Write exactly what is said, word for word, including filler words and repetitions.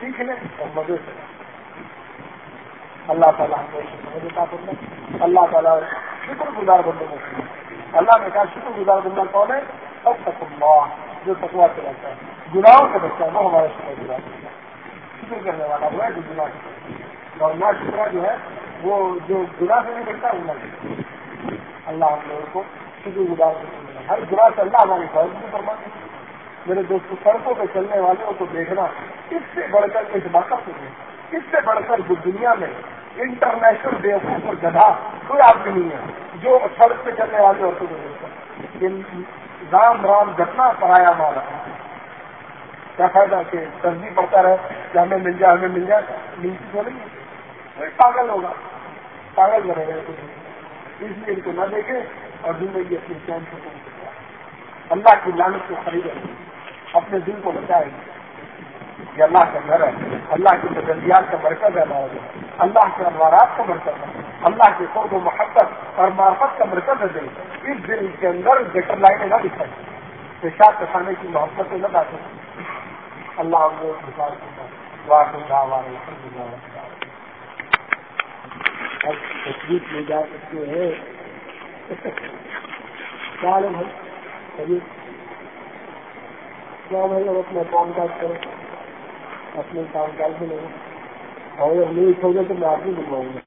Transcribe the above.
سیکھ لیں اور مزے سے اللہ تعالیٰ ہم کو سمجھ دیتا کرنا. اللہ تعالیٰ شکر گزار بندوں میں سے. اللہ نے کہا شکر گزار بندہ کون ہے؟ سب تک اللہ جو تقوا سے رہتا ہے, گناہوں سے بچتا ہے, وہ ہمارا شکر گزار بندہ شکر کرنے والا وہ ہے جو گناہ کرتا. اور نہ شکرا جو ہے وہ جو گناہ سے نہیں بچتا وہ نہ. اللہ ہم لوگوں کو شکر گزار بندہ, ہر گناہ سے اللہ ہماری حفاظت بھی فرماتے ہیں. میرے دوستوں, سڑکوں پہ چلنے والوں کو دیکھنا اس سے بڑھ کر اس باقت نہیں ہے, اس سے بڑھ کر دنیا میں انٹرنیشنل بیوقوف اور گدھا کوئی آدمی نہیں ہے جو سڑک پہ چلنے والے عورتوں کو دیکھتا ہے. رام رام گھٹنا پرایا مارا, کیا فائدہ کہ تصدیق پڑتا رہے کہ ہمیں مل جائے ہمیں مل جائے ملتی تو نہیں, کوئی پاگل ہوگا, پاگل بنے گا کچھ. اس لیے ان کو نہ دیکھے اور زندگی اپنی چین سے کم کرتا ہے. اللہ کی لعنت کو خریدے, اپنے دل کو بچائے گی. یہ اللہ کا گھر ہے, اللہ کی تجلیات کا مرکز ہے, اللہ کے انوارات کا مرکز ہے, اللہ کے قرب و محبت اور معرفت کا مرکز ہے. دل اس دل کے اندر گٹر لائنیں نہ دکھائیں, پیشاب پچھانے کی محبت نہ ڈالیں. اللہ ہم لوگ مثال تصویر لے جا سکتے ہیں. کیا ہے بھائی کیا بھائی اب اپنا کام کاج کرو, اپنے کام کاج میں لگو, اور نہیں چھوڑے تو میں آپ ہی بلواؤں گا.